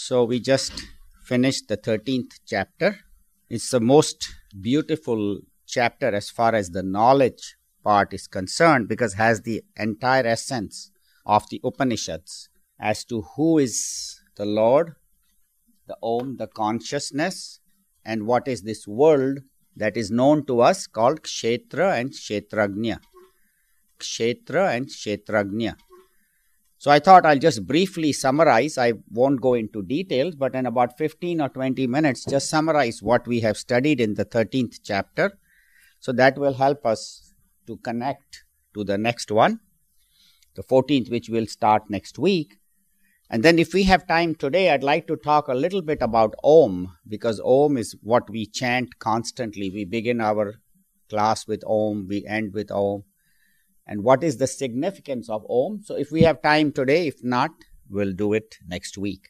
So we just finished the 13th chapter. It's the most beautiful chapter as far as the knowledge part is concerned, because it has the entire essence of the Upanishads as to who is the Lord, the Om, the consciousness, and what is this world that is known to us called Kshetra and Kshetragnya. Kshetra and Kshetragnya. So I thought I'll just briefly summarize. I won't go into details, but in about 15 or 20 minutes, just summarize what we have studied in the 13th chapter. So that will help us to connect to the next one, the 14th, which will start next week. And then if we have time today, I'd like to talk a little bit about Om, because Om is what we chant constantly. We begin our class with Om, we end with Om. And what is the significance of Om? So if we have time today, if not, we'll do it next week.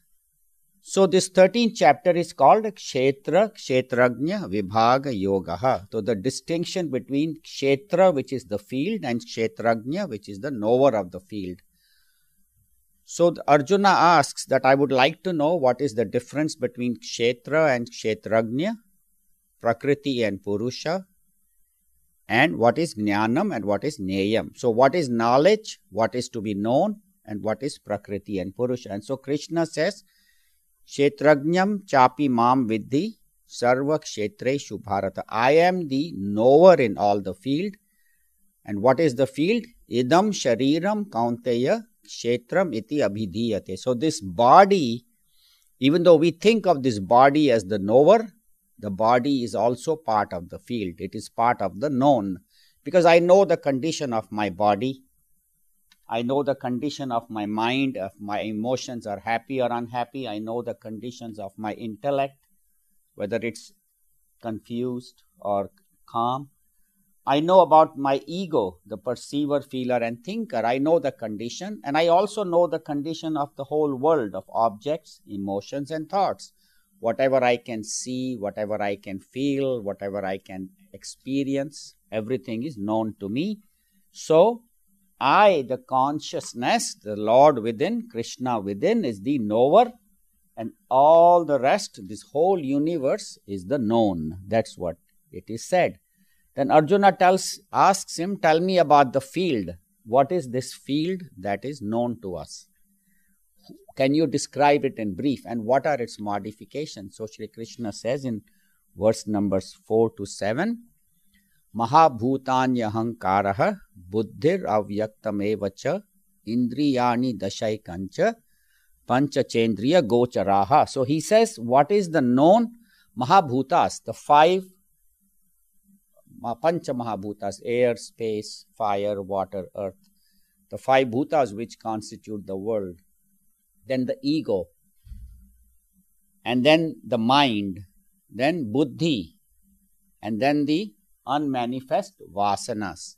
So this 13th chapter is called Kshetra, Kshetragnya, Vibhaga, Yogaha. So the distinction between Kshetra, which is the field, and Kshetragnya, which is the knower of the field. So Arjuna asks that I would like to know what is the difference between Kshetra and Kshetragnya, Prakriti and Purusha, and what is Jnanam and what is Neyam. So what is knowledge, what is to be known, and what is Prakriti and Purusha. And so Krishna says, Kshetragnyam chapi mam vidhi sarva kshetreshu bharata. I am the knower in all the field. And what is the field? Idam shariram kaunteya kshetram iti abhidhiyate. So this body, even though we think of this body as the knower, the body is also part of the field. It is part of the known. Because I know the condition of my body. I know the condition of my mind, if my emotions are happy or unhappy. I know the conditions of my intellect, whether it's confused or calm. I know about my ego, the perceiver, feeler, and thinker. I know the condition, and I also know the condition of the whole world of objects, emotions, and thoughts. Whatever I can see, whatever I can feel, whatever I can experience, everything is known to me. So, I, the consciousness, the Lord within, Krishna within, is the knower, and all the rest, this whole universe, is the known. That's what it is said. Then Arjuna asks him, tell me about the field. What is this field that is known to us? Can you describe it in brief, and what are its modifications? So Shri Krishna says in verse numbers 4 to 7, Mahabhutanya hankaraha buddhir avyaktamevacha indriyani dashaikancha pancha chendriya gocharaha. So he says, what is the known? Mahabhutas, the five Pancha Mahabhutas, air, space, fire, water, earth. The five bhutas which constitute the world. Then the ego. And then the mind. Then buddhi. And then the unmanifest vasanas.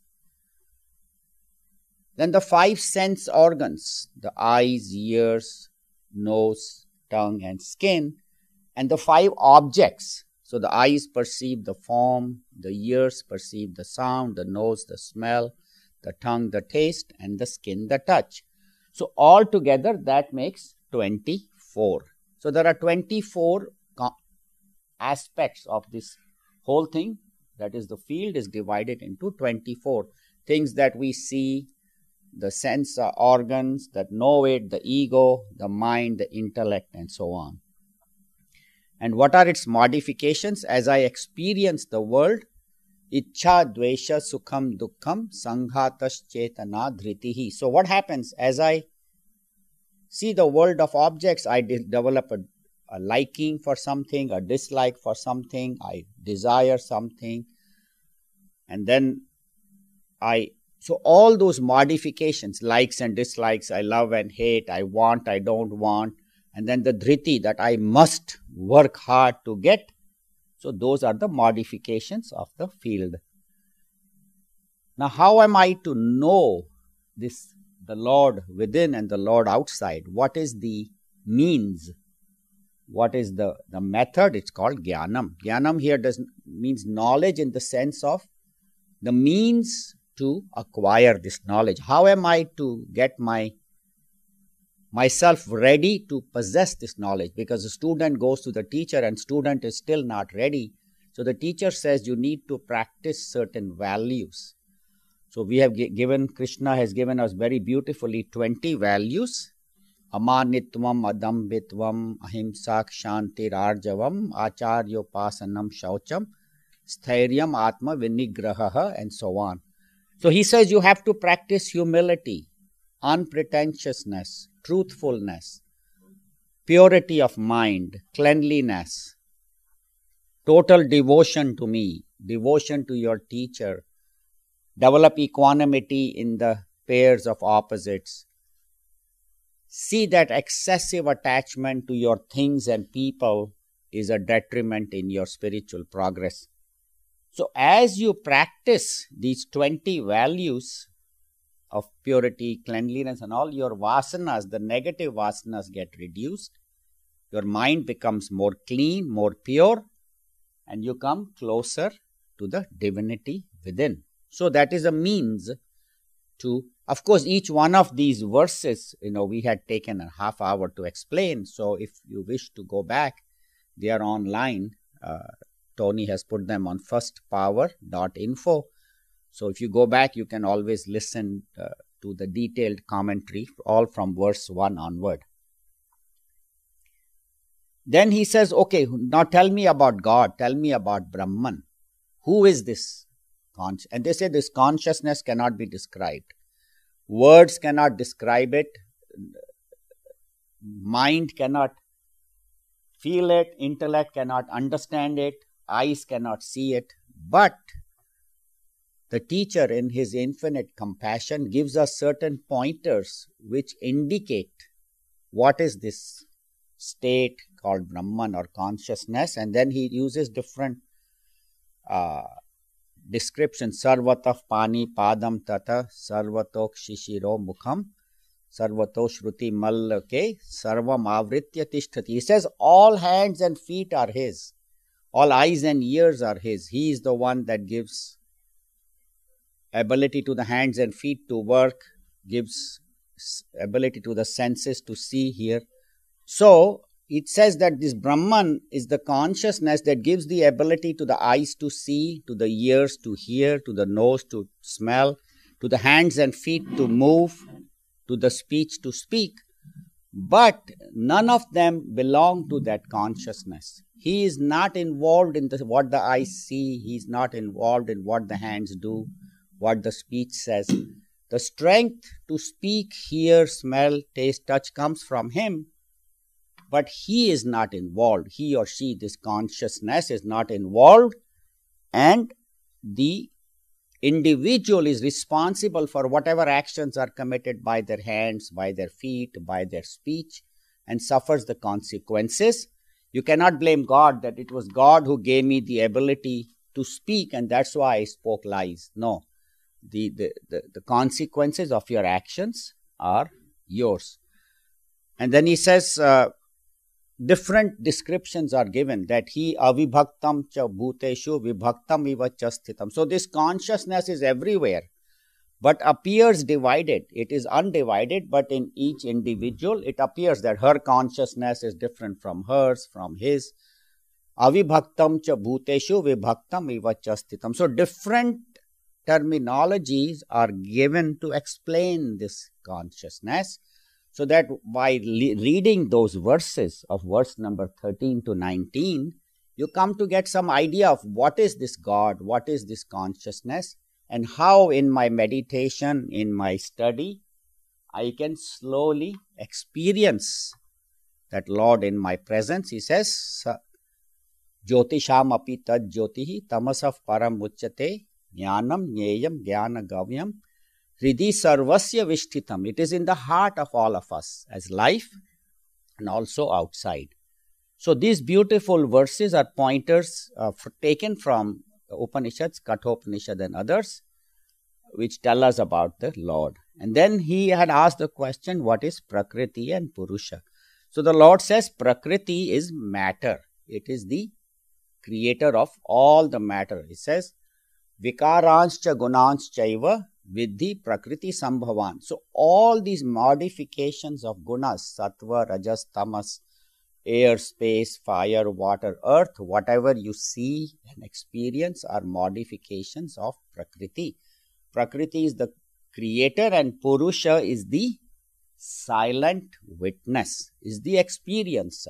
Then the five sense organs. The eyes, ears, nose, tongue, and skin. And the five objects. So the eyes perceive the form, the ears perceive the sound, the nose the smell, the tongue the taste, and the skin the touch. So all together that makes 24. So there are 24 aspects of this whole thing. That is, the field is divided into 24 things that we see, the sense organs that know it, the ego, the mind, the intellect, and so on. And what are its modifications? As I experience the world, Ichcha, Dvesha, Sukham, Dukkham, Sanghatas, Chetana, Dhritihi. So what happens? As I see the world of objects, I develop a liking for something, a dislike for something, I desire something. And then so all those modifications, likes and dislikes, I love and hate, I want, I don't want. And then the dhriti, that I must work hard to get. So those are the modifications of the field. Now how am I to know this, the Lord within and the Lord outside? What is the means? What is the method? It's called Jnanam. Jnanam here means knowledge in the sense of the means to acquire this knowledge. How am I to get my myself ready to possess this knowledge, because the student goes to the teacher and student is still not ready. So the teacher says you need to practice certain values. So we have given, Krishna has given us very beautifully 20 values. Amanitvam, adambitvam, ahimsak, shantir, arjavam, acharyopasanam, shaucham, stairyam, atma, vinigraha, and so on. So he says you have to practice humility, unpretentiousness, truthfulness, purity of mind, cleanliness, total devotion to me, devotion to your teacher, develop equanimity in the pairs of opposites. See that excessive attachment to your things and people is a detriment in your spiritual progress. So as you practice these 20 values of purity, cleanliness and all, your vasanas, the negative vasanas, get reduced. Your mind becomes more clean, more pure, and you come closer to the divinity within. So that is a means to, of course, each one of these verses, we had taken a half hour to explain. So if you wish to go back, they are online. Tony has put them on firstpower.info. So if you go back, you can always listen to the detailed commentary, all from verse 1 onward. Then he says, okay, now tell me about God. Tell me about Brahman. Who is this? And they say this consciousness cannot be described. Words cannot describe it. Mind cannot feel it. Intellect cannot understand it. Eyes cannot see it. But the teacher, in his infinite compassion, gives us certain pointers which indicate what is this state called Brahman or consciousness. And then he uses different descriptions. Sarvatah pani padam tata sarvatok shishiro mukham sarvato shruti mallake sarvam avritya tishtati. He says all hands and feet are his. All eyes and ears are his. He is the one that gives ability to the hands and feet to work, gives ability to the senses to see, hear. So it says that this Brahman is the consciousness that gives the ability to the eyes to see, to the ears to hear, to the nose to smell, to the hands and feet to move, to the speech to speak. But none of them belong to that consciousness. He is not involved in what the eyes see. He is not involved in what the hands do, what the speech says. The strength to speak, hear, smell, taste, touch comes from him. But he is not involved. He or she, this consciousness, is not involved. And the individual is responsible for whatever actions are committed by their hands, by their feet, by their speech, and suffers the consequences. You cannot blame God that it was God who gave me the ability to speak and that's why I spoke lies. No. The consequences of your actions are yours. And then he says, different descriptions are given that he avibhaktam cha bhuteshu vibhaktam iva cha sthitam. So this consciousness is everywhere, but appears divided. It is undivided, but in each individual, it appears that her consciousness is different from hers, from his. Avibhaktam cha bhuteshu vibhaktam iva cha sthitam. So different terminologies are given to explain this consciousness. So that by reading those verses of verse number 13 to 19, you come to get some idea of what is this God, what is this consciousness, and how in my meditation, in my study, I can slowly experience that Lord in my presence. He says, Jyotisham api tad jyotihi tamasaf param uchyate jnanam jneyam jnana gavyam Hridhi sarvasya vishtitam. It is in the heart of all of us as life and also outside. So these beautiful verses are pointers taken from the Upanishads, Kathopanishad and others, which tell us about the Lord. And then he had asked the question, what is Prakriti and Purusha? So the Lord says Prakriti is matter. It is the creator of all the matter. He says, Vikaranscha gunanscha iva Vidhi Prakriti Sambhavan. So all these modifications of gunas, sattva, rajas, tamas, air, space, fire, water, earth, whatever you see and experience are modifications of Prakriti. Prakriti is the creator and Purusha is the silent witness, is the experiencer.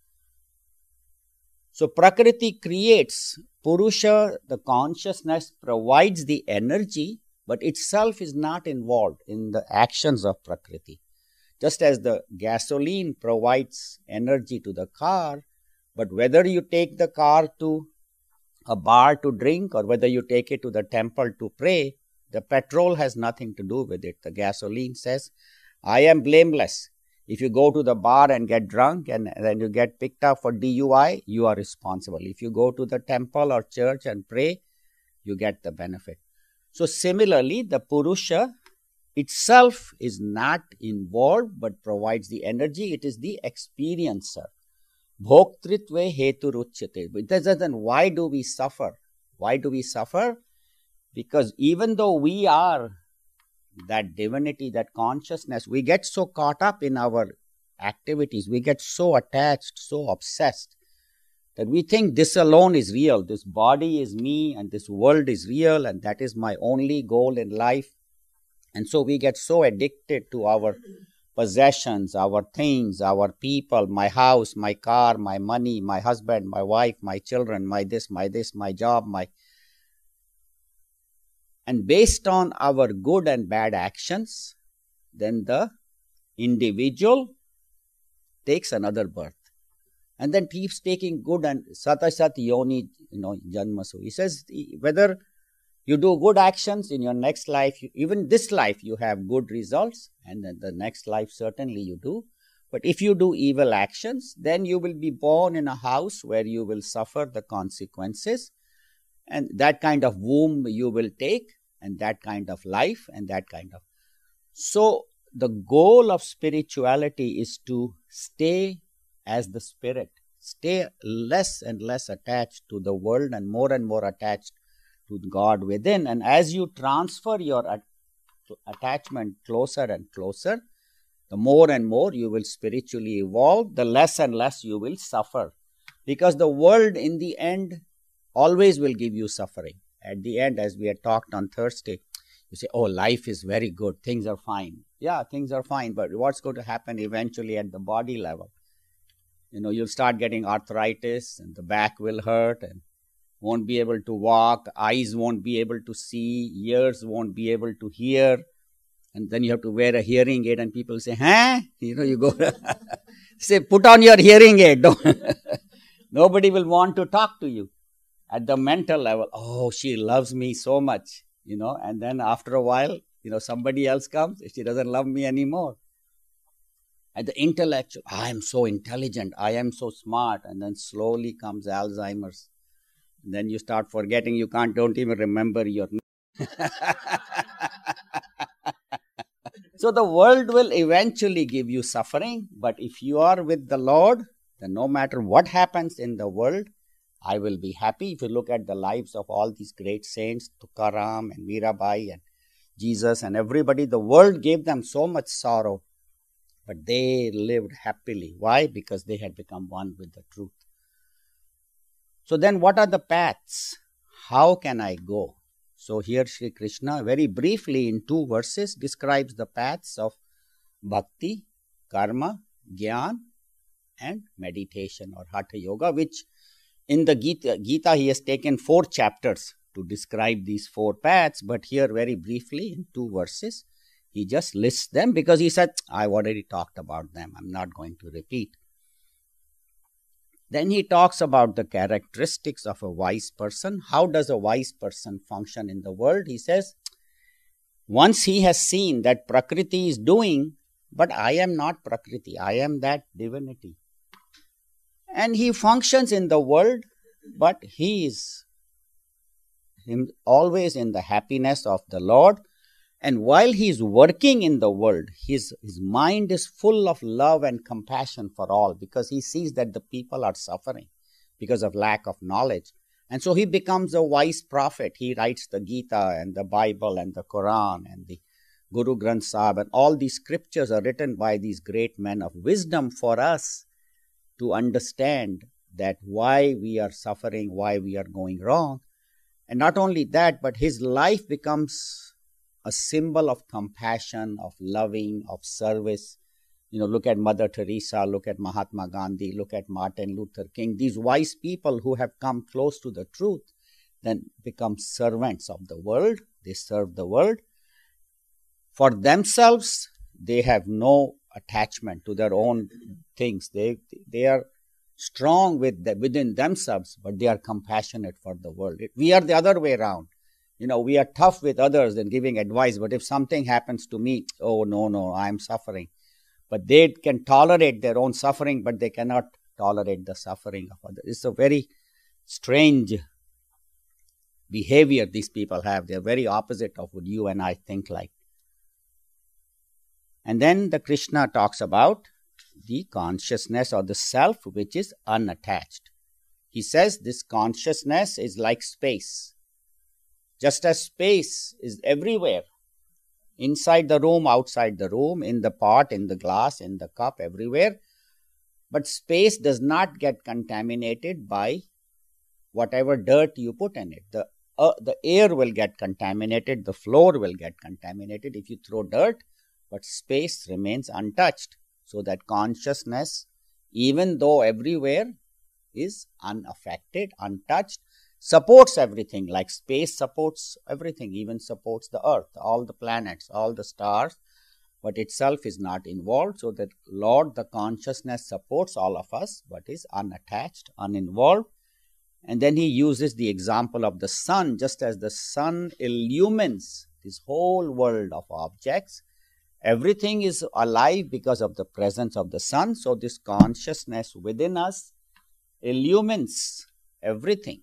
So Prakriti creates, Purusha, the consciousness, provides the energy, but itself is not involved in the actions of Prakriti. Just as the gasoline provides energy to the car, but whether you take the car to a bar to drink or whether you take it to the temple to pray, the petrol has nothing to do with it. The gasoline says, I am blameless. If you go to the bar and get drunk and then you get picked up for DUI, you are responsible. If you go to the temple or church and pray, you get the benefit. So similarly, the Purusha itself is not involved but provides the energy. It is the experiencer. Bhoktritve heturuchyate. But then why do we suffer? Why do we suffer? Because even though we are that divinity, that consciousness, we get so caught up in our activities, we get so attached, so obsessed, that we think this alone is real, this body is me and this world is real and that is my only goal in life. And so we get so addicted to our possessions, our things, our people, my house, my car, my money, my husband, my wife, my children, my this, my job, and based on our good and bad actions, then the individual takes another birth. And then keeps taking good and satasat yoni, janmasu. He says, whether you do good actions in your next life, even this life you have good results, and then the next life certainly you do. But if you do evil actions, then you will be born in a house where you will suffer the consequences. And that kind of womb you will take, and that kind of life, and that kind of. So the goal of spirituality is to stay as the spirit, stay less and less attached to the world and more attached to God within. And as you transfer your attachment closer and closer, the more and more you will spiritually evolve, the less and less you will suffer. Because the world in the end always will give you suffering. At the end, as we had talked on Thursday, you say, oh, life is very good, things are fine. Yeah, things are fine, but what's going to happen eventually at the body level? You'll start getting arthritis and the back will hurt and won't be able to walk, eyes won't be able to see, ears won't be able to hear. And then you have to wear a hearing aid and people say, huh? You go, say, put on your hearing aid. Nobody will want to talk to you. At the mental level, oh, she loves me so much, and then after a while, somebody else comes, she doesn't love me anymore. At the intellectual, I am so intelligent, I am so smart, and then slowly comes Alzheimer's. And then you start forgetting, don't even remember your name. So the world will eventually give you suffering, but if you are with the Lord, then no matter what happens in the world, I will be happy. If you look at the lives of all these great saints, Tukaram and Mirabai and Jesus and everybody, the world gave them so much sorrow, but they lived happily. Why? Because they had become one with the truth. So then what are the paths? How can I go? So here Sri Krishna very briefly in 2 verses describes the paths of bhakti, karma, jnana and meditation or hatha yoga, which in the Gita he has taken 4 chapters to describe these 4 paths, but here very briefly in 2 verses, he just lists them because he said, I've already talked about them, I'm not going to repeat. Then he talks about the characteristics of a wise person. How does a wise person function in the world? He says, once he has seen that Prakriti is doing, but I am not Prakriti, I am that divinity. And he functions in the world, but he is always in the happiness of the Lord. And while he is working in the world, his mind is full of love and compassion for all because he sees that the people are suffering because of lack of knowledge. And so he becomes a wise prophet. He writes the Gita and the Bible and the Quran and the Guru Granth Sahib, and all these scriptures are written by these great men of wisdom for us to understand that why we are suffering, why we are going wrong. And not only that, but his life becomes a symbol of compassion, of loving, of service. Look at Mother Teresa, look at Mahatma Gandhi, look at Martin Luther King. These wise people who have come close to the truth then become servants of the world. They serve the world. For themselves, they have no attachment to their own things. They are strong within themselves, but they are compassionate for the world. We are the other way around. We are tough with others and giving advice, but if something happens to me, oh, no, I am suffering. But they can tolerate their own suffering, but they cannot tolerate the suffering of others. It's a very strange behavior these people have. They're very opposite of what you and I think like. And then the Krishna talks about the consciousness or the self which is unattached. He says this consciousness is like space. Just as space is everywhere, inside the room, outside the room, in the pot, in the glass, in the cup, everywhere. But space does not get contaminated by whatever dirt you put in it. The air will get contaminated, the floor will get contaminated if you throw dirt, but space remains untouched. So that consciousness, even though everywhere, is unaffected, untouched, supports everything, like space supports everything, even supports the earth, all the planets, all the stars, but itself is not involved. So that Lord, the consciousness, supports all of us, but is unattached, uninvolved. And then he uses the example of the sun. Just as the sun illumines this whole world of objects, everything is alive because of the presence of the sun. So this consciousness within us illumines everything.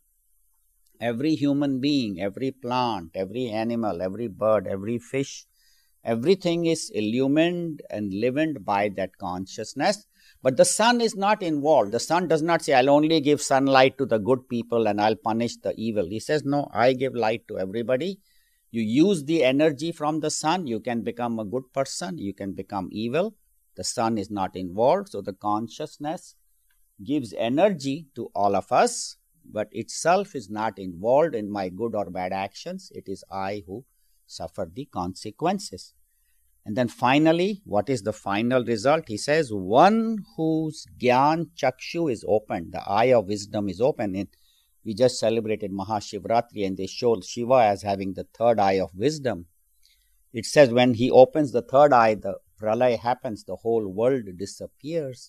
Every human being, every plant, every animal, every bird, every fish, everything is illumined and livened by that consciousness. But the sun is not involved. The sun does not say, I'll only give sunlight to the good people and I'll punish the evil. He says, no, I give light to everybody. You use the energy from the sun, you can become a good person, you can become evil. The sun is not involved. So the consciousness gives energy to all of us, but itself is not involved in my good or bad actions. It is I who suffer the consequences. And then finally, what is the final result? He says, one whose Gyan Chakshu is opened, the eye of wisdom is open. We just celebrated Mahashivratri and they showed Shiva as having the third eye of wisdom. It says when he opens the third eye, the pralaya happens, the whole world disappears.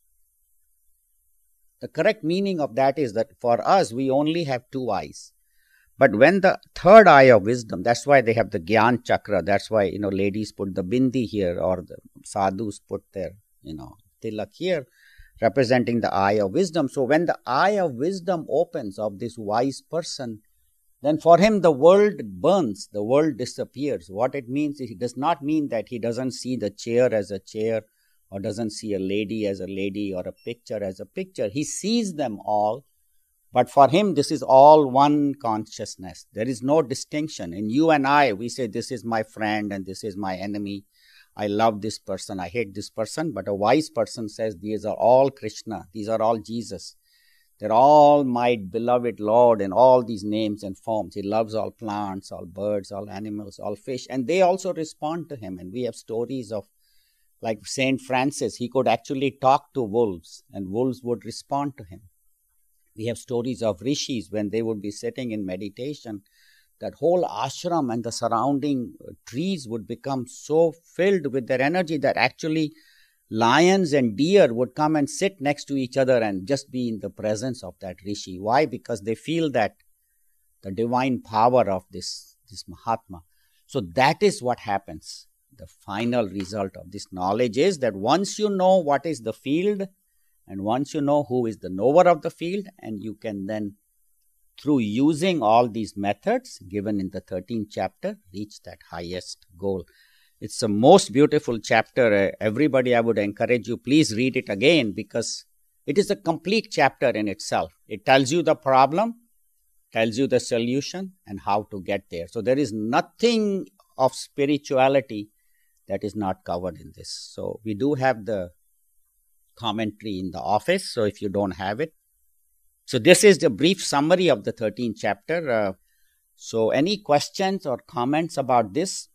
The correct meaning of that is that for us, we only have two eyes. But when the third eye of wisdom, that's why they have the Gyan Chakra, that's why, ladies put the bindi here or the sadhus put their, tilak here, representing the eye of wisdom. So when the eye of wisdom opens of this wise person, then for him the world burns, the world disappears. What it means is it does not mean that he doesn't see the chair as a chair or doesn't see a lady as a lady or a picture as a picture. He sees them all, but for him this is all one consciousness. There is no distinction. In you and I, we say this is my friend and this is my enemy. I love this person, I hate this person, but a wise person says these are all Krishna, these are all Jesus. They're all my beloved Lord in all these names and forms. He loves all plants, all birds, all animals, all fish, and they also respond to him. And we have stories of, like Saint Francis, he could actually talk to wolves and wolves would respond to him. We have stories of rishis when they would be sitting in meditation, that whole ashram and the surrounding trees would become so filled with their energy that actually lions and deer would come and sit next to each other and just be in the presence of that rishi. Why? Because they feel that the divine power of this Mahatma. So that is what happens. The final result of this knowledge is that once you know what is the field and once you know who is the knower of the field, and you can then, through using all these methods given in the 13th chapter, reach that highest goal. It's the most beautiful chapter. Everybody, I would encourage you, please read it again because it is a complete chapter in itself. It tells you the problem, tells you the solution and how to get there. So there is nothing of spirituality that is not covered in this. So we do have the commentary in the office, so if you don't have it. So this is the brief summary of the 13th chapter. So any questions or comments about this?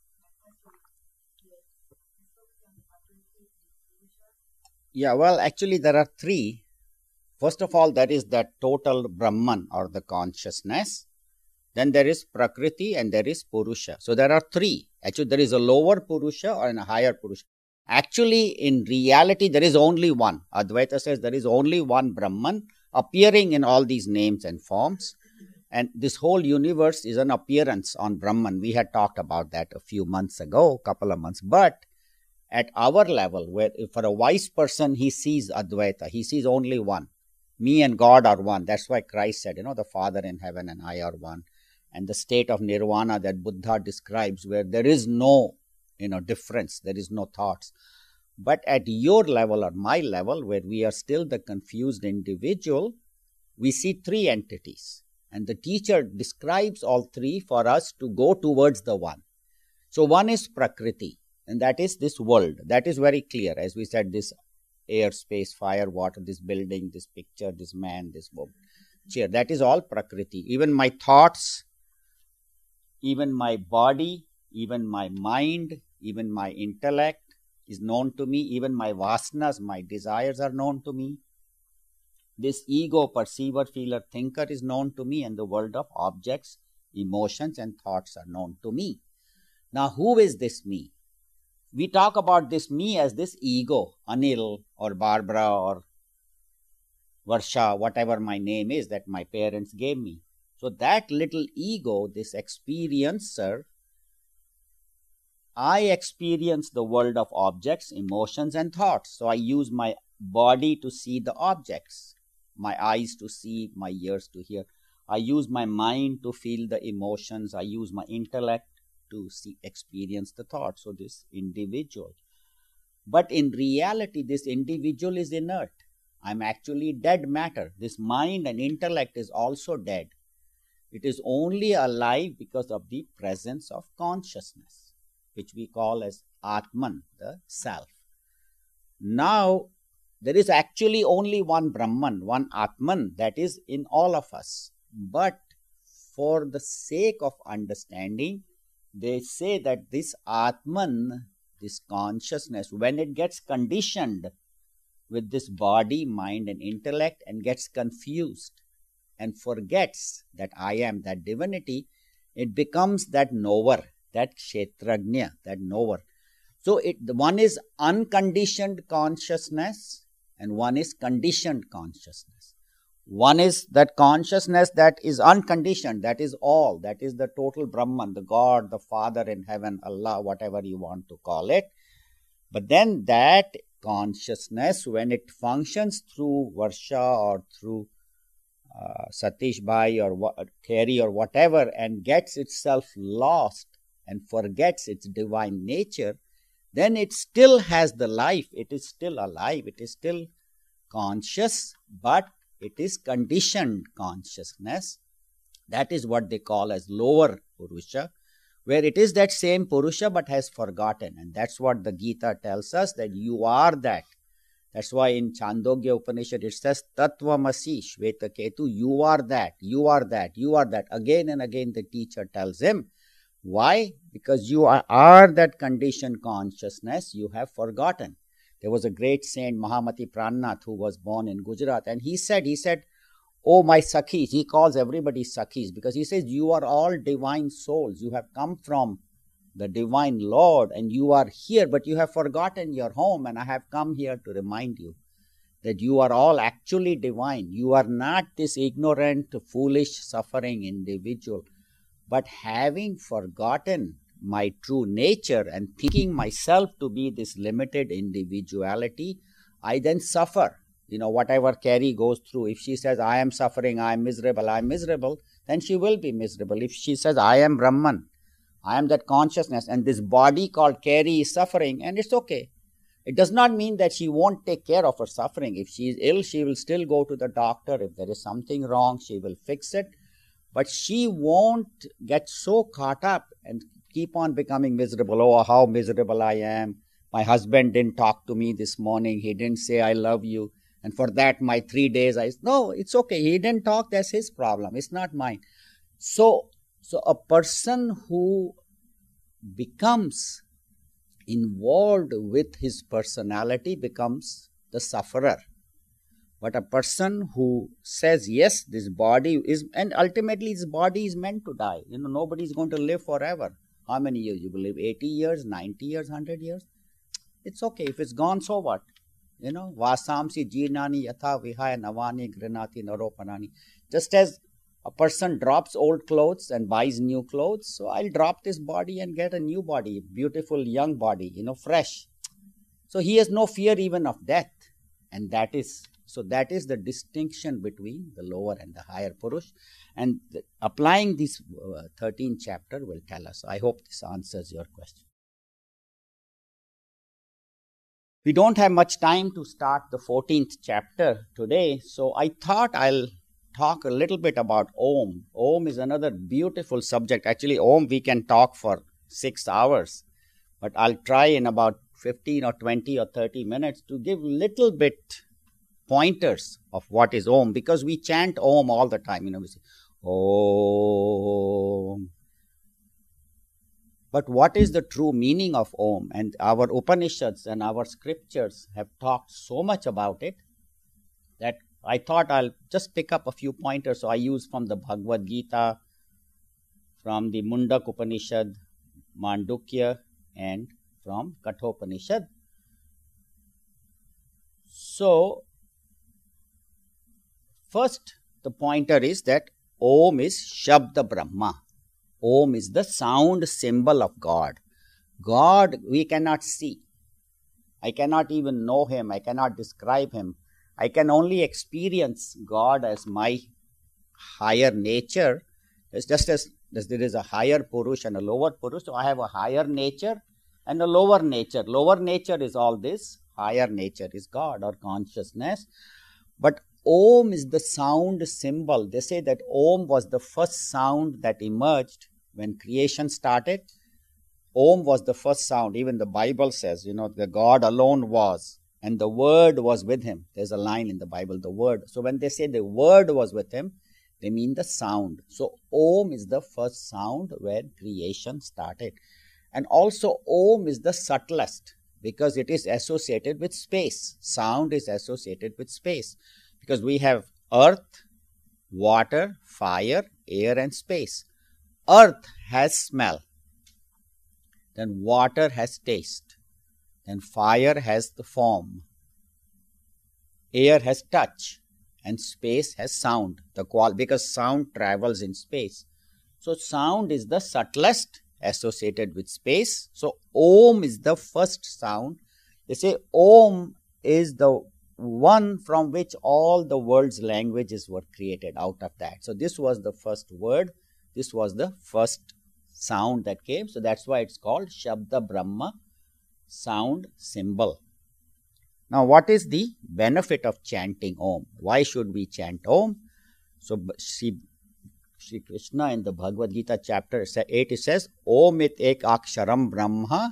Yeah, well, actually there are three. First of all, there is that total Brahman or the consciousness. Then there is Prakriti and there is Purusha. So there are three. Actually, there is a lower Purusha or a higher Purusha. Actually, in reality, there is only one. Advaita says there is only one Brahman appearing in all these names and forms. And this whole universe is an appearance on Brahman. We had talked about that a few months ago, a couple of months. But at our level, where for a wise person, he sees Advaita. He sees only one. Me and God are one. That's why Christ said, the Father in heaven and I are one. And the state of nirvana that Buddha describes, where there is no, difference, there is no thoughts. But at your level or my level, where we are still the confused individual, we see three entities. And the teacher describes all three for us to go towards the one. So one is Prakriti, and that is this world. That is very clear. As we said, this air, space, fire, water, this building, this picture, this man, this chair, that is all Prakriti. Even my thoughts, even my body, even my mind, even my intellect is known to me. Even my vasanas, my desires are known to me. This ego, perceiver, feeler, thinker is known to me, and the world of objects, emotions and thoughts are known to me. Now, who is this me? We talk about this me as this ego, Anil or Barbara or Varsha, whatever my name is that my parents gave me. So that little ego, this experiencer, I experience the world of objects, emotions and thoughts. So I use my body to see the objects, my eyes to see, my ears to hear. I use my mind to feel the emotions. I use my intellect to experience the thoughts. So this individual. But in reality, this individual is inert. I'm actually dead matter. This mind and intellect is also dead. It is only alive because of the presence of consciousness, which we call as Atman, the self. Now, there is actually only one Brahman, one Atman that is in all of us. But for the sake of understanding, they say that this Atman, this consciousness, when it gets conditioned with this body, mind and intellect and gets confused and forgets that I am that divinity, it becomes that knower, that kshetrajna, that knower. So one is unconditioned consciousness and one is conditioned consciousness. One is that consciousness that is unconditioned, that is all, that is the total Brahman, the God, the Father in heaven, Allah, whatever you want to call it. But then that consciousness, when it functions through Varsha or through Satish Bhai or Terry or whatever and gets itself lost and forgets its divine nature, then it still has the life, it is still alive, it is still conscious, but it is conditioned consciousness. That is what they call as lower Purusha, where it is that same Purusha but has forgotten. And that's what the Gita tells us, that you are that. That's why in Chandogya Upanishad it says, Tattvamasi Shvetaketu, you are that, you are that, you are that. Again and again the teacher tells him. Why? Because you are that conditioned consciousness, you have forgotten. There was a great saint, Mahamati Pranath, who was born in Gujarat, and he said, oh my Sakhis, he calls everybody Sakhis, because he says, you are all divine souls, you have come from the divine Lord, and you are here, but you have forgotten your home, and I have come here to remind you that you are all actually divine. You are not this ignorant, foolish, suffering individual, but having forgotten my true nature and thinking myself to be this limited individuality, I then suffer. Whatever Carrie goes through, if she says, I am suffering, I am miserable, then she will be miserable. If she says, I am Brahman, I am that consciousness, and this body called Carrie is suffering, and it's okay. It does not mean that she won't take care of her suffering. If she is ill, she will still go to the doctor. If there is something wrong, she will fix it. But she won't get so caught up and keep on becoming miserable. Oh, how miserable I am. My husband didn't talk to me this morning. He didn't say, I love you. And for that, my 3 days, no, it's okay. He didn't talk. That's his problem. It's not mine. So a person who becomes involved with his personality becomes the sufferer. But a person who says, yes, this body is, and ultimately this body is meant to die. Nobody is going to live forever. How many years? You will live 80 years, 90 years, 100 years? It's okay. If it's gone, so what? Vasamsi jinani yatha vihaya navani grinati naropanani. Just as a person drops old clothes and buys new clothes, so I'll drop this body and get a new body, beautiful young body, fresh. So he has no fear even of death. And that is the distinction between the lower and the higher Purush. And applying this 13th chapter will tell us. I hope this answers your question. We don't have much time to start the 14th chapter today, so I thought I'll talk a little bit about Om. Om is another beautiful subject. Actually, Om we can talk for 6 hours, but I'll try in about 15 or 20 or 30 minutes to give little bit pointers of what is Om, because we chant Om all the time. We say Om. But what is the true meaning of Om? And our Upanishads and our scriptures have talked so much about it that I thought I'll just pick up a few pointers. So I use from the Bhagavad Gita, from the Mundak Upanishad, Mandukya, and from Kathopanishad. So, first the pointer is that Om is Shabda Brahma. Om is the sound symbol of God. God we cannot see. I cannot even know Him. I cannot describe Him. I can only experience God as my higher nature. It's just as there is a higher Purush and a lower Purush. So I have a higher nature and a lower nature. Lower nature is all this. Higher nature is God or consciousness. But Om is the sound symbol. They say that Om was the first sound that emerged when creation started. Om was the first sound. Even the Bible says, the God alone was, and the Word was with Him. There's a line in the Bible, the Word. So when they say the Word was with Him, they mean the sound. So Om is the first sound when creation started. And also Om is the subtlest because it is associated with space. Sound is associated with space. Because we have earth, water, fire, air and space. Earth has smell. Then water has taste. Then fire has the form. Air has touch. And space has sound. Because sound travels in space. So sound is the subtlest associated with space. So Om is the first sound. They say Om is the one from which all the world's languages were created out of that. So this was the first word. This was the first sound that came. So that's why it's called Shabda Brahma, sound symbol. Now what is the benefit of chanting Om? Why should we chant Om? So Sri Krishna in the Bhagavad Gita chapter 8 it says, Om it ek aksharam brahma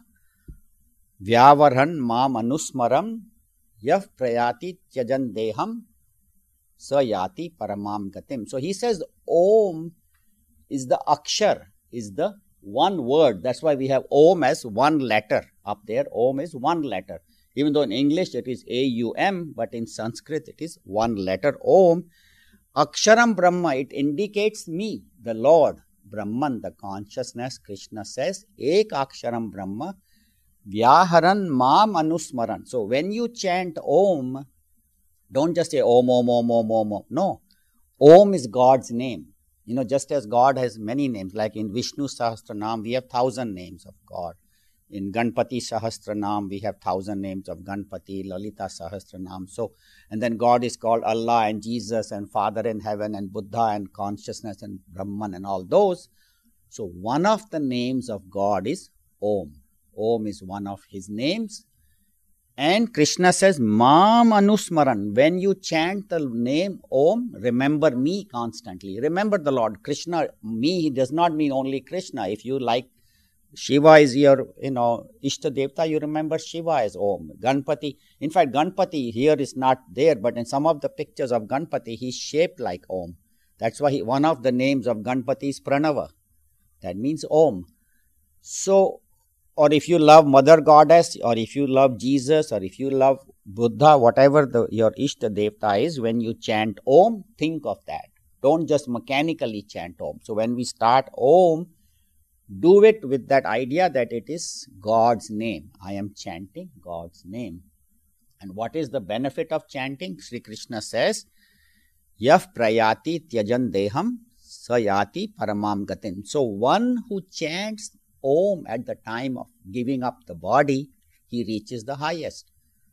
vyavaran mam anusmaram Yah prayati tyajan deham sayati paramam gatim. So he says Om is the akshar, is the one word. That's why we have Om as one letter up there. Om is one letter. Even though in English it is A-U-M, but in Sanskrit it is one letter Om. Aksharam Brahma, it indicates me, the Lord. Brahman, the consciousness, Krishna says, Ek Aksharam Brahma. Vyaharan mam anusmaran. So when you chant Om, don't just say Om, Om, Om, Om, Om, Om. No. Om is God's name. Just as God has many names, like in Vishnu Sahasranam, we have 1,000 names of God. In Ganpati Sahasranam, we have 1,000 names of Ganpati, Lalita Sahasranam. So, and then God is called Allah and Jesus and Father in heaven and Buddha and consciousness and Brahman and all those. So one of the names of God is Om. Om is one of His names. And Krishna says, Mam Anusmaran. When you chant the name Om, remember me constantly. Remember the Lord. Krishna, me does not mean only Krishna. If you like, Shiva is your, Ishta Devta, you remember Shiva as Om. Ganpati, in fact, Ganpati here is not there, but in some of the pictures of Ganpati, he's shaped like Om. That's why one of the names of Ganpati is Pranava. That means Om. So, or if you love Mother Goddess, or if you love Jesus, or if you love Buddha, whatever your Ishta Devta is, when you chant Om, think of that. Don't just mechanically chant Om. So when we start Om, do it with that idea that it is God's name. I am chanting God's name. And what is the benefit of chanting? Sri Krishna says, Yaf prayati tyajan deham sayati paramam gatin. So one who chants Om at the time of giving up the body, he reaches the highest.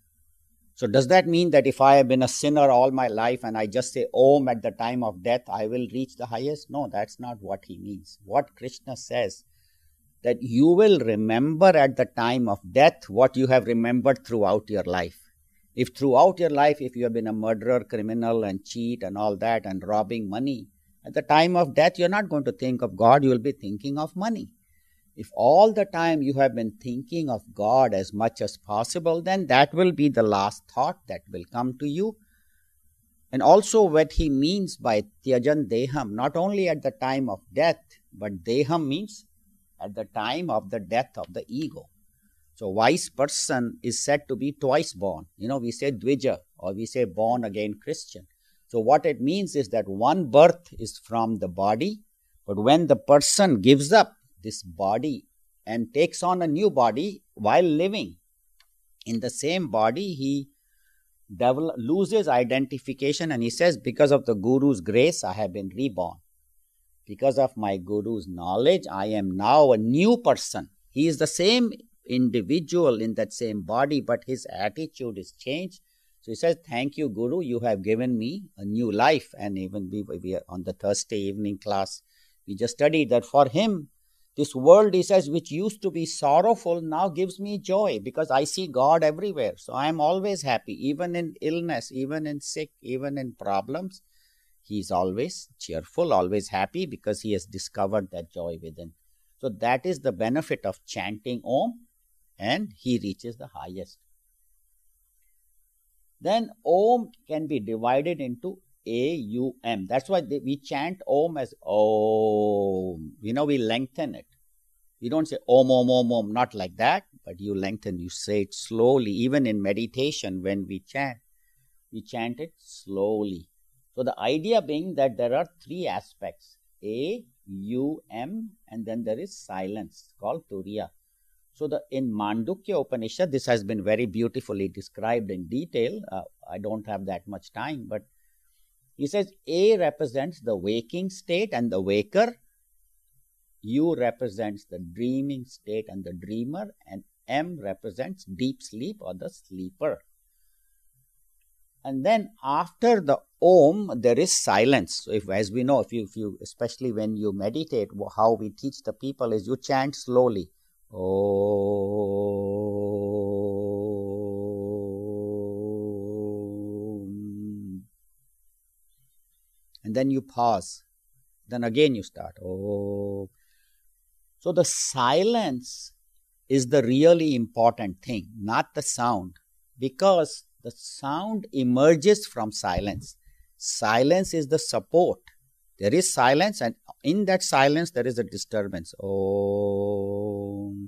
So does that mean that if I have been a sinner all my life and I just say Om at the time of death, I will reach the highest? No, that's not what he means. What Krishna says, that you will remember at the time of death what you have remembered throughout your life. If throughout your life, if you have been a murderer, criminal and cheat and all that and robbing money, at the time of death, you're not going to think of God, you will be thinking of money. If all the time you have been thinking of God as much as possible, then that will be the last thought that will come to you. And also what he means by Tyajan Deham, not only at the time of death, but Deham means at the time of the death of the ego. So wise person is said to be twice born. We say Dvija or we say born again Christian. So what it means is that one birth is from the body, but when the person gives up this body and takes on a new body while living in the same body, he loses identification and he says, because of the Guru's grace, I have been reborn. Because of my Guru's knowledge, I am now a new person. He is the same individual in that same body, but his attitude is changed. So he says, thank you, Guru, you have given me a new life. And even we are on the Thursday evening class, we just studied that for him, this world, he says, which used to be sorrowful, now gives me joy because I see God everywhere. So I am always happy, even in illness, even in sick, even in problems. He is always cheerful, always happy because he has discovered that joy within. So that is the benefit of chanting Om, and he reaches the highest. Then Om can be divided into A-U-M. That's why we chant Om as Om. We lengthen it. We don't say Om, Om, Om, Om, not like that, but you lengthen, you say it slowly. Even in meditation, when we chant it slowly. So the idea being that there are three aspects, A, U, M, and then there is silence called Turiya. So in Mandukya Upanishad, this has been very beautifully described in detail. I don't have that much time, but he says A represents the waking state and the waker, U represents the dreaming state and the dreamer, and M represents deep sleep or the sleeper. And then after the Om, there is silence. So as we know, if you especially when you meditate, how we teach the people is you chant slowly. Om. And then you pause. Then again you start. Om. So the silence is the really important thing, not the sound, because the sound emerges from silence. Silence is the support. There is silence, and in that silence there is a disturbance. Om.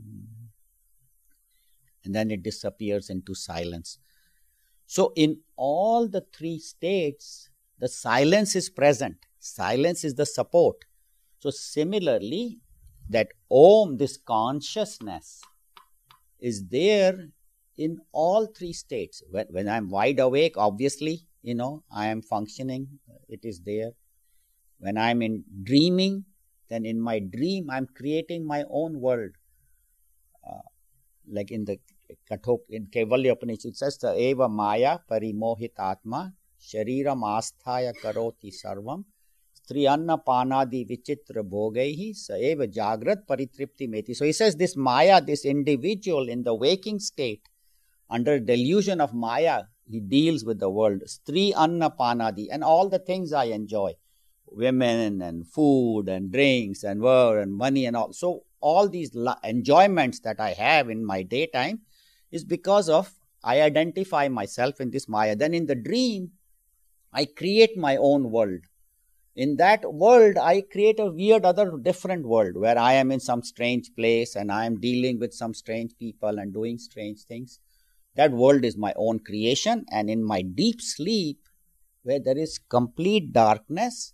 And then it disappears into silence. So in all the three states, the silence is present. Silence is the support. So similarly, that Om, this consciousness, is there in all three states. When I am wide awake, obviously, I am functioning, it is there. When I am in dreaming, then in my dream, I am creating my own world. Like in the Kaivalya Upanishad, it says, Eva Maya Parimohit Atma Shariram Asthaya Karoti Sarvam Striyanna Panadi Vichitra Bhogaihi Saeva Jagrat Paritripti Meti. So he says this Maya, this individual in the waking state, under delusion of Maya, he deals with the world. Stri anna panadi, and all the things I enjoy. Women and food and drinks and work and money and all. So all these enjoyments that I have in my daytime is because of I identify myself in this Maya. Then in the dream, I create my own world. In that world, I create a weird other different world where I am in some strange place and I am dealing with some strange people and doing strange things. That world is my own creation. And in my deep sleep, where there is complete darkness,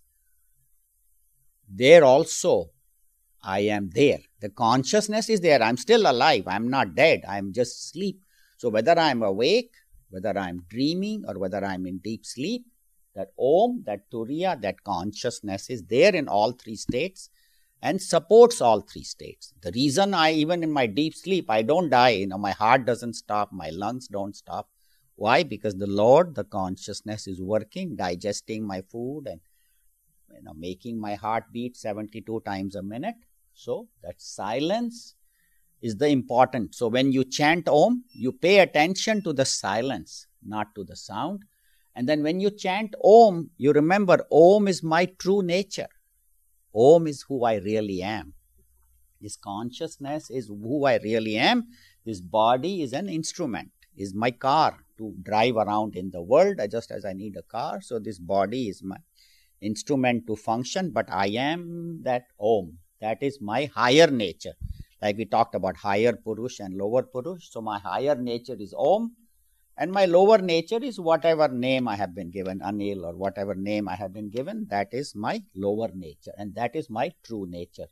there also I am there. The consciousness is there. I'm still alive. I'm not dead. I'm just asleep. So whether I'm awake, whether I'm dreaming, or whether I'm in deep sleep, that Om, that Turiya, that consciousness is there in all three states and supports all three states. The reason even in my deep sleep, I don't die, my heart doesn't stop, my lungs don't stop. Why? Because the Lord, the consciousness is working, digesting my food and making my heart beat 72 times a minute. So that silence is the important. So when you chant Om, you pay attention to the silence, not to the sound. And then when you chant Om, you remember Om is my true nature. Om is who I really am. This consciousness is who I really am. This body is an instrument, is my car to drive around in the world, just as I need a car. So this body is my instrument to function, but I am that Om. That is my higher nature. Like we talked about higher Purush and lower Purush. So my higher nature is Om. And my lower nature is whatever name I have been given, Anil, or whatever name I have been given, that is my lower nature, and that is my true nature.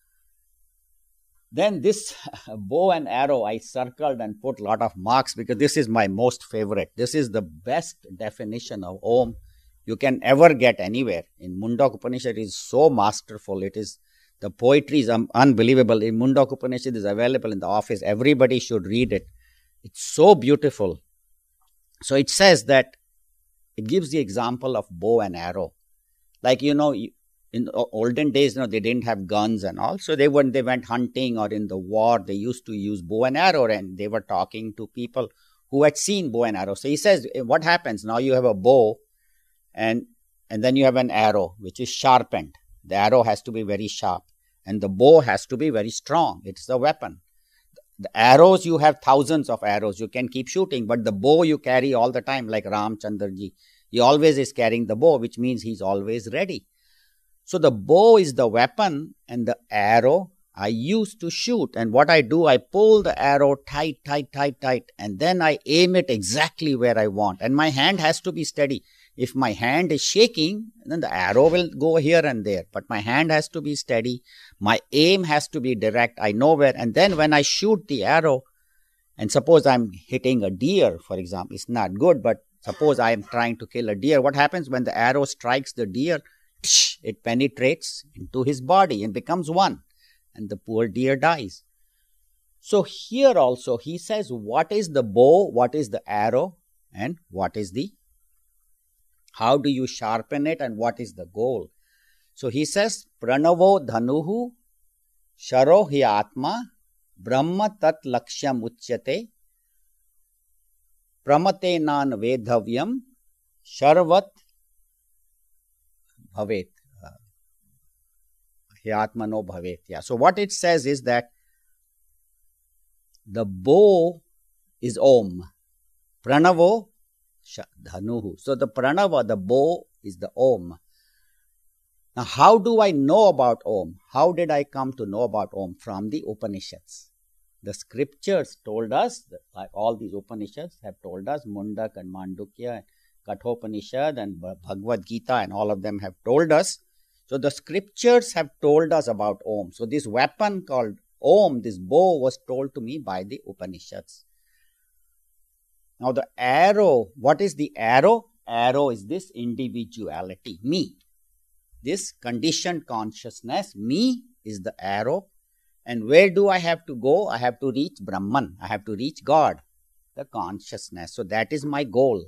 Then this bow and arrow, I circled and put a lot of marks because this is my most favorite. This is the best definition of Om you can ever get anywhere. In Mundaka Upanishad, it is so masterful. The poetry is unbelievable. In Mundaka Upanishad, it is available in the office. Everybody should read it. It's so beautiful. So it says that it gives the example of bow and arrow. Like, in olden days, they didn't have guns and all. So they went hunting or in the war, they used to use bow and arrow, and they were talking to people who had seen bow and arrow. So he says, what happens? Now you have a bow and then you have an arrow, which is sharpened. The arrow has to be very sharp and the bow has to be very strong. It's a weapon. The arrows, you have thousands of arrows. You can keep shooting, but the bow you carry all the time, like Ramchandraji. He always is carrying the bow, which means he's always ready. So the bow is the weapon and the arrow I use to shoot. And what I do, I pull the arrow tight. And then I aim it exactly where I want. And my hand has to be steady. If my hand is shaking, then the arrow will go here and there. But my hand has to be steady. My aim has to be direct. I know where. And then when I shoot the arrow, and suppose I'm hitting a deer, for example, it's not good, but suppose I am trying to kill a deer. What happens when the arrow strikes the deer? It penetrates into his body and becomes one. And the poor deer dies. So here also he says, what is the bow, what is the arrow, and what is how do you sharpen it, and what is the goal? So he says, Pranavo dhanuhu sharo hi atma brahma tat lakshyam uchyate pramate nan vedhavyam sharvat bhavet. Atmano bhavet. Yeah. So what it says is that the bow is Om. Pranavo dhanuhu. So the pranava, the bow, is the Om. Now how do I know about Om? How did I come to know about Om? From the Upanishads. The scriptures told us, like all these Upanishads have told us, Mundak and Mandukya, Kathopanishad and Bhagavad Gita, and all of them have told us. So the scriptures have told us about Om. So this weapon called Om, this bow, was told to me by the Upanishads. Now the arrow, what is the arrow? Arrow is this individuality, me. This conditioned consciousness, me, is the arrow. And where do I have to go? I have to reach Brahman. I have to reach God, the consciousness. So that is my goal.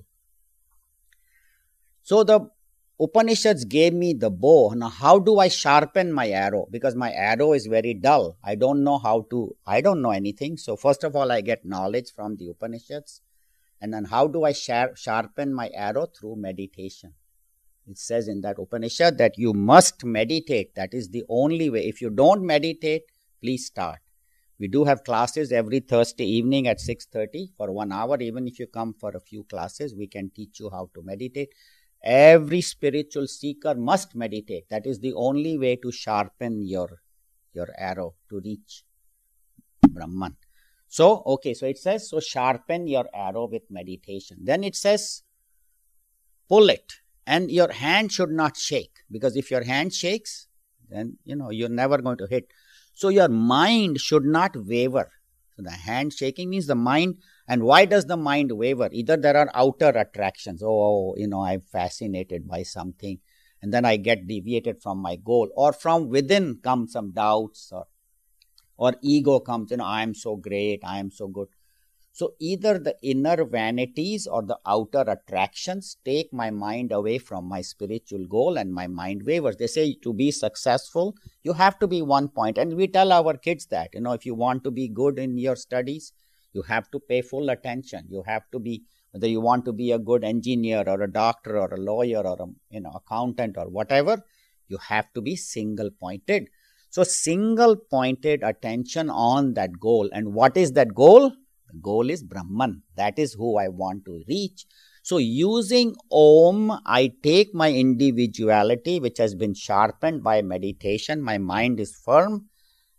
So the Upanishads gave me the bow. Now, how do I sharpen my arrow? Because my arrow is very dull. I don't know anything. So first of all, I get knowledge from the Upanishads. And then how do I sharpen my arrow? Through meditation. It says in that Upanishad that you must meditate. That is the only way. If you don't meditate, please start. We do have classes every Thursday evening at 6:30 for 1 hour. Even if you come for a few classes, we can teach you how to meditate. Every spiritual seeker must meditate. That is the only way to sharpen your arrow to reach Brahman. So it says, so sharpen your arrow with meditation. Then it says, pull it. And your hand should not shake. Because if your hand shakes, then, you're never going to hit. So your mind should not waver. So the hand shaking means the mind. And why does the mind waver? Either there are outer attractions. I'm fascinated by something. And then I get deviated from my goal. Or from within come some doubts. Or ego comes, I am so great, I am so good. So either the inner vanities or the outer attractions take my mind away from my spiritual goal and my mind wavers. They say to be successful, you have to be one point. And we tell our kids that, if you want to be good in your studies, you have to pay full attention. You have to be, whether you want to be a good engineer or a doctor or a lawyer or accountant or whatever, you have to be single pointed. So single pointed attention on that goal. And what is that goal? The goal is Brahman. That is who I want to reach. So using Om, I take my individuality, which has been sharpened by meditation. My mind is firm.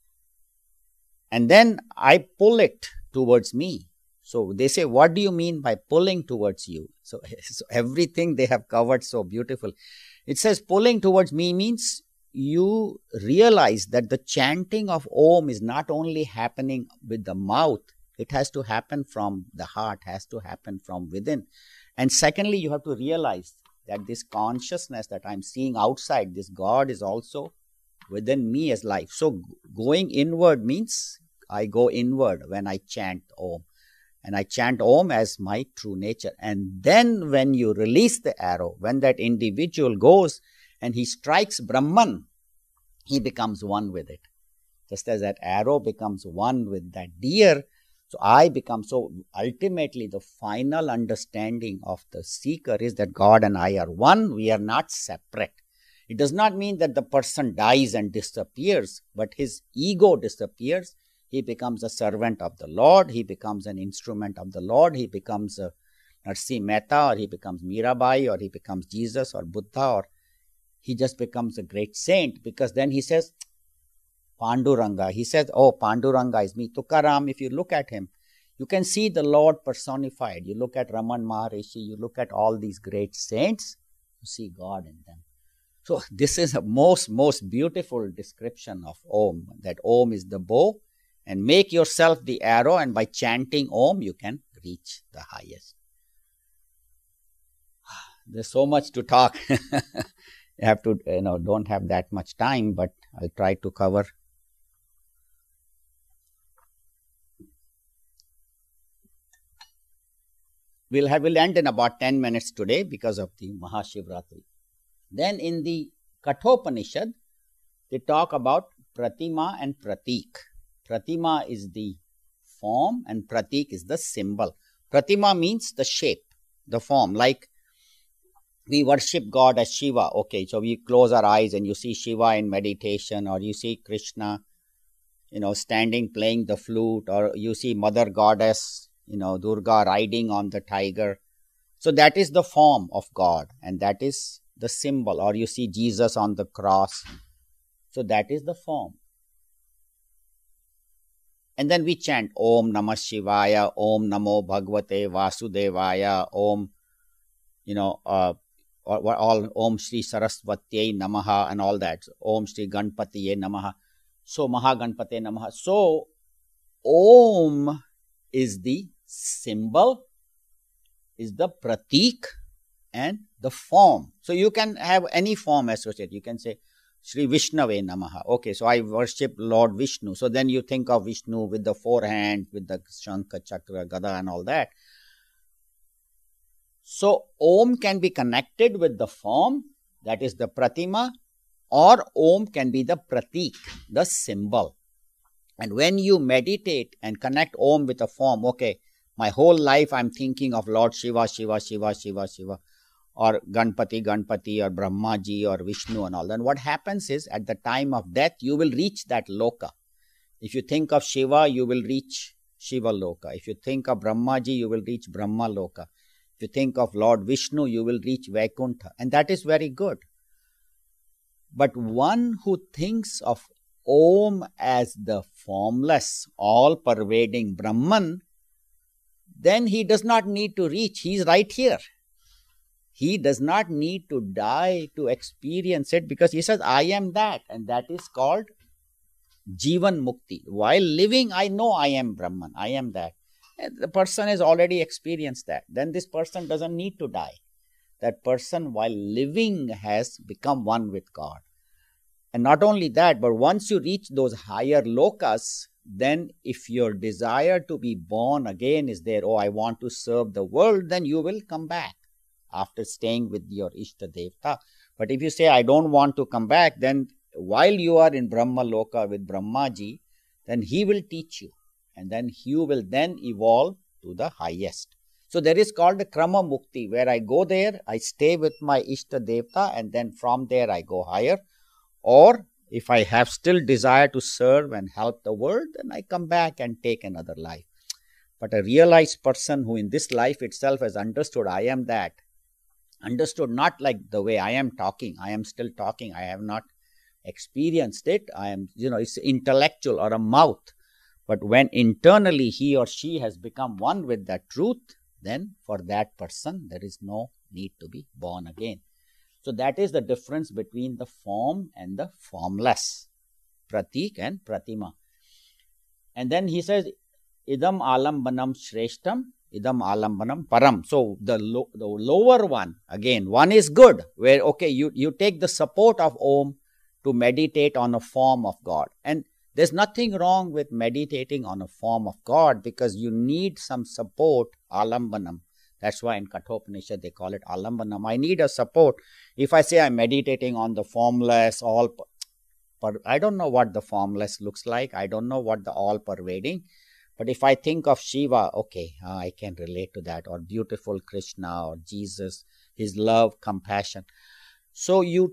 And then I pull it towards me. So they say, what do you mean by pulling towards you? So everything they have covered so beautiful. It says pulling towards me means you realize that the chanting of Om is not only happening with the mouth. It has to happen from the heart, has to happen from within. And secondly, you have to realize that this consciousness that I'm seeing outside, this God is also within me as life. So going inward means I go inward when I chant Om. And I chant Om as my true nature. And then when you release the arrow, when that individual goes and he strikes Brahman, he becomes one with it. Just as that arrow becomes one with that deer, so I become, so ultimately the final understanding of the seeker is that God and I are one, we are not separate. It does not mean that the person dies and disappears, but his ego disappears. He becomes a servant of the Lord, he becomes an instrument of the Lord, he becomes a Narsi Mehta, or he becomes Mirabai, or he becomes Jesus or Buddha, or he just becomes a great saint, because then he says, Panduranga. He says, Panduranga is me. Tukaram, if you look at him, you can see the Lord personified. You look at Raman Maharishi, you look at all these great saints, you see God in them. So this is a most beautiful description of Om, that Om is the bow, and make yourself the arrow, and by chanting Om, you can reach the highest. There's so much to talk. You have to, don't have that much time, but I'll try to cover. We'll end in about 10 minutes today because of the Mahashivratri. Then in the Kathopanishad, they talk about Pratima and Pratik. Pratima is the form and Pratik is the symbol. Pratima means the shape, the form. Like we worship God as Shiva. Okay, so we close our eyes and you see Shiva in meditation, or you see Krishna, standing playing the flute, or you see Mother Goddess, Durga riding on the tiger. So that is the form of God, and that is the symbol. Or you see Jesus on the cross. So that is the form. And then we chant Om Namah Shivaya, Om Namo Bhagavate Vasudevaya, Om, all Om Shri Saraswatye Namaha and all that. Om Shri Ganpatiye Namaha. So Mahaganpate Namaha. So Om is the symbol, is the pratik, and the form. So you can have any form associated. You can say Shri Vishnave Namaha. Okay, so I worship Lord Vishnu. So then you think of Vishnu with the four hands, with the Shankha, Chakra, Gada and all that. So Om can be connected with the form, that is the Pratima, or Om can be the Pratik, the symbol. And when you meditate and connect Om with a form, okay, My whole life I'm thinking of Lord Shiva, Shiva, Shiva, Shiva, Shiva, or Ganpati, Ganpati, or Brahmaji, or Vishnu and all. Then what happens is, at the time of death, you will reach that loka. If you think of Shiva, you will reach Shiva Loka. If you think of Brahmaji, you will reach Brahma Loka. If you think of Lord Vishnu, you will reach Vaikuntha. And that is very good. But one who thinks of Om as the formless, all-pervading Brahman, then he does not need to reach. He is right here. He does not need to die to experience it, because he says, I am that. And that is called Jivan Mukti. While living, I know I am Brahman, I am that. And the person has already experienced that. Then this person doesn't need to die. That person, while living, has become one with God. And not only that, but once you reach those higher lokas, then if your desire to be born again is there, oh, I want to serve the world, then you will come back after staying with your Ishta Devta. But if you say, I don't want to come back, then while you are in Brahma Loka with Brahmaji, then he will teach you. And then you will then evolve to the highest. So there is called the Krama Mukti, where I go there, I stay with my Ishta Devta, and then from there I go higher. Or if I have still desire to serve and help the world, then I come back and take another life. But a realized person who in this life itself has understood I am that, understood not like the way I am talking, I am still talking, I have not experienced it, I am, it's intellectual or a mouth. But when internally he or she has become one with that truth, then for that person there is no need to be born again. So that is the difference between the form and the formless, Pratik and Pratima. And then he says, Idam alambanam shreshtam, idam alambanam param. So the lower one, again, one is good, where, okay, you take the support of Om to meditate on a form of God. And there's nothing wrong with meditating on a form of God, because you need some support, alambanam. That's why in Kathopanishad they call it alambanam. I need a support. If I say I'm meditating on the formless, I don't know what the formless looks like. I don't know what the all-pervading. But if I think of Shiva, okay, I can relate to that. Or beautiful Krishna or Jesus, his love, compassion. So you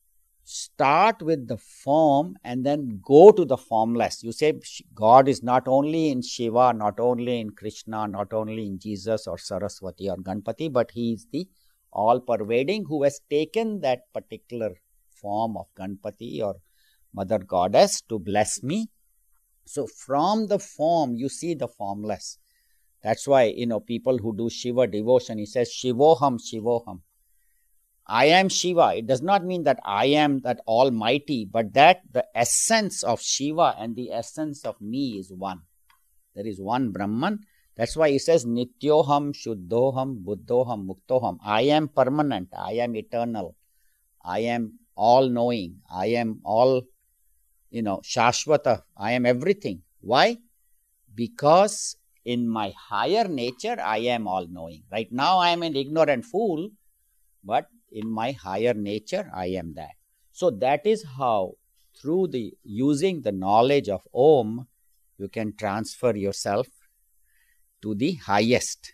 start with the form and then go to the formless. You say God is not only in Shiva, not only in Krishna, not only in Jesus or Saraswati or Ganpati, but he is the all-pervading who has taken that particular form of Ganpati or Mother Goddess to bless me. So from the form, you see the formless. That's why, people who do Shiva devotion, he says, Shivoham, Shivoham. I am Shiva. It does not mean that I am that almighty, but that the essence of Shiva and the essence of me is one. There is one Brahman. That's why he says, Nityoham, Shuddhoham, Buddhoham, Muktoham. I am permanent. I am eternal. I am all-knowing. I am all, Shashvata. I am everything. Why? Because in my higher nature, I am all-knowing. Right now, I am an ignorant fool, but in my higher nature, I am that. So that is how, through using the knowledge of Om, you can transfer yourself to the highest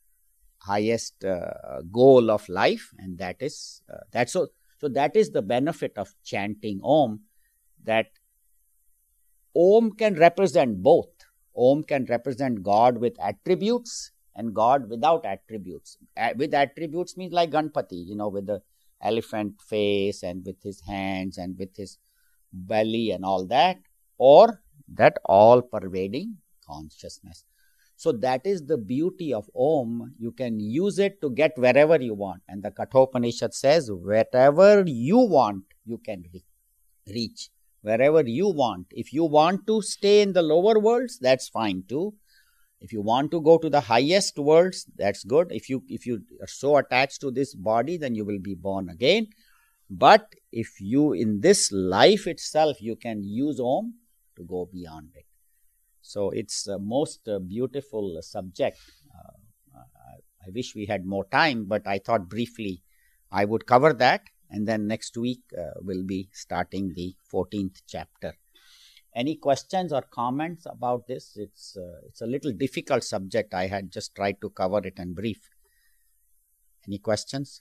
goal of life, and that is that. So that is the benefit of chanting Om, that Om can represent both. Om can represent God with attributes and God without attributes. With attributes means like Ganpati, with the elephant face and with his hands and with his belly and all that, or that all-pervading consciousness. So that is the beauty of Om. You can use it to get wherever you want. And the Kathopanishad says, wherever you want, you can reach. Wherever you want. If you want to stay in the lower worlds, that's fine too. If you want to go to the highest worlds, that's good. If you are so attached to this body, then you will be born again. But if you, in this life itself, you can use Om to go beyond it. So it's a most beautiful subject. I wish we had more time, but I thought briefly I would cover that. And then next week we'll be starting the 14th chapter. Any questions or comments about this? It's a little difficult subject. I had just tried to cover it in brief. Any questions?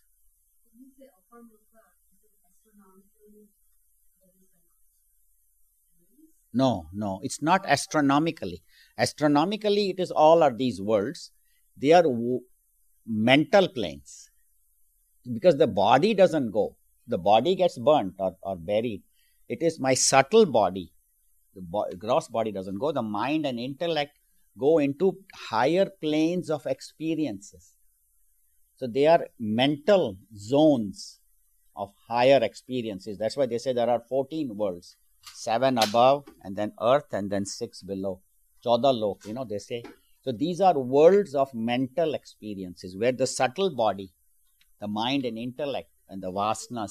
No, it's not astronomically. Astronomically, it is all of these worlds. They are mental planes. Because the body doesn't go. The body gets burnt or buried. It is my subtle body. The gross body doesn't go. The mind and intellect go into higher planes of experiences. So they are mental zones of higher experiences. That's why they say there are 14 worlds. 7 above, and then earth, and then 6 below. 14 lok, they say. So these are worlds of mental experiences where the subtle body, the mind and intellect, and the vasanas.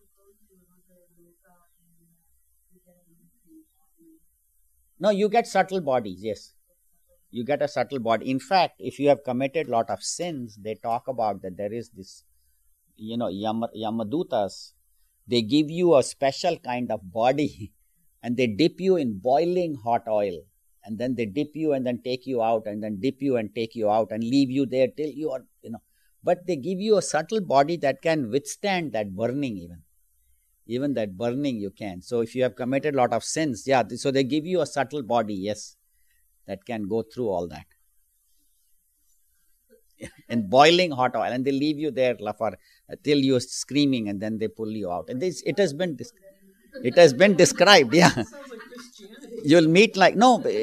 No, you get subtle bodies, yes. You get a subtle body. In fact, if you have committed a lot of sins, they talk about that there is this, Yamadutas. They give you a special kind of body and they dip you in boiling hot oil. And then they dip you and then take you out, and then dip you and take you out and leave you there till you are, But they give you a subtle body that can withstand that burning even. Even that burning you can. So if you have committed a lot of sins, so they give you a subtle body, yes, that can go through all that. In boiling hot oil, and they leave you there till you're screaming, and then they pull you out. And it has been described, yeah. You'll meet like,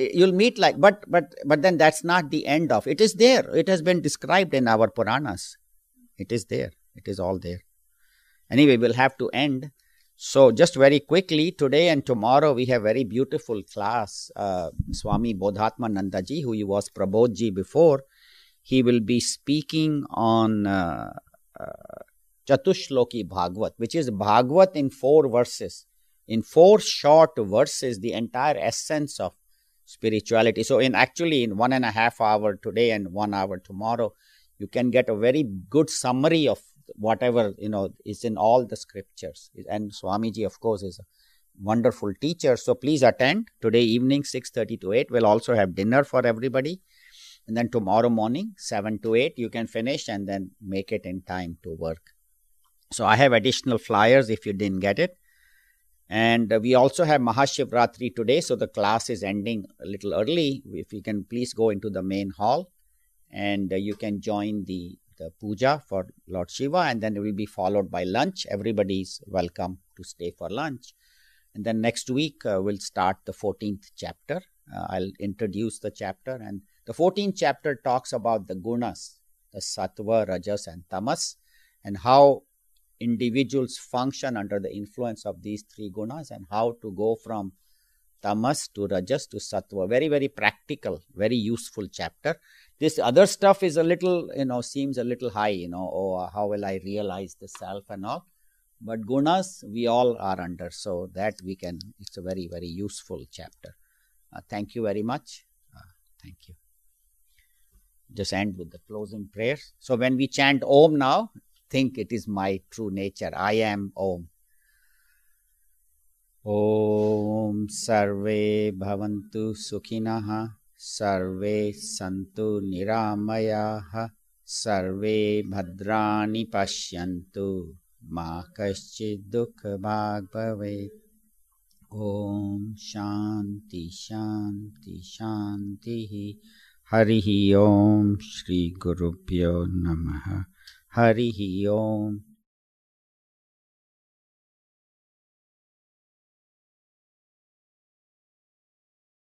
but then that's not the end of it. Is there. It has been described in our Puranas. It is there. It is all there. Anyway, we'll have to end. So just very quickly, today and tomorrow we have very beautiful class. Swami Bodhatma Nandaji, who was Prabodhji before, he will be speaking on Chatushloki Bhagavad, which is Bhagavad in 4 verses. In 4 short verses, the entire essence of spirituality. So in 1.5 hours today and 1 hour tomorrow, you can get a very good summary of whatever, is in all the scriptures. And Swamiji, of course, is a wonderful teacher. So please attend. Today evening, 6:30 to 8. We'll also have dinner for everybody. And then tomorrow morning, 7 to 8, you can finish and then make it in time to work. So I have additional flyers if you didn't get it. And we also have Mahashivratri today. So the class is ending a little early. If you can please go into the main hall and you can join the puja for Lord Shiva, and then it will be followed by lunch. Everybody is welcome to stay for lunch. And then next week we'll start the 14th chapter. I'll introduce the chapter, and the 14th chapter talks about the gunas, the sattva, rajas and tamas, and how individuals function under the influence of these 3 gunas, and how to go from tamas to rajas to sattva. Very, very practical, very useful chapter. This other stuff is a little, seems a little high, how will I realize the self and all. But gunas, we all are under, so that it's a very, very useful chapter. Thank you very much. Thank you. Just end with the closing prayers. So when we chant Om now, think it is my true nature. I am Om. Om Sarve Bhavantu Sukhinaha, Sarve Santu Niramayaha, Sarve Bhadrani Pashyantu, Ma Kaschid Dukha Bhag Bhavet. Om Shanti Shanti Shanti. Harihi Om Shri Gurubhyo Namaha. Harihi Om.